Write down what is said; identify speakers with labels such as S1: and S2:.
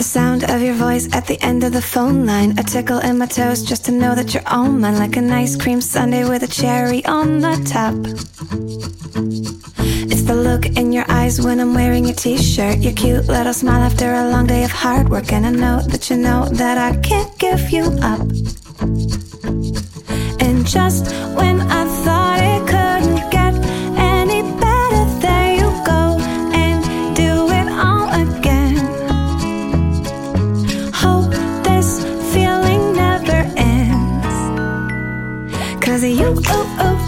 S1: The sound of your voice at the end of the phone line. A tickle in my toes just to know that you're on mine. Like an ice cream sundae with a cherry on the top. It's the look in your eyes when I'm wearing your t-shirt. Your cute little smile after a long day of hard work. And I know that you know that I can't give you up. And just when I thought it couldn't get any better, there you go and do it all again. Hope this feeling never ends, 'cause you, ooh, ooh,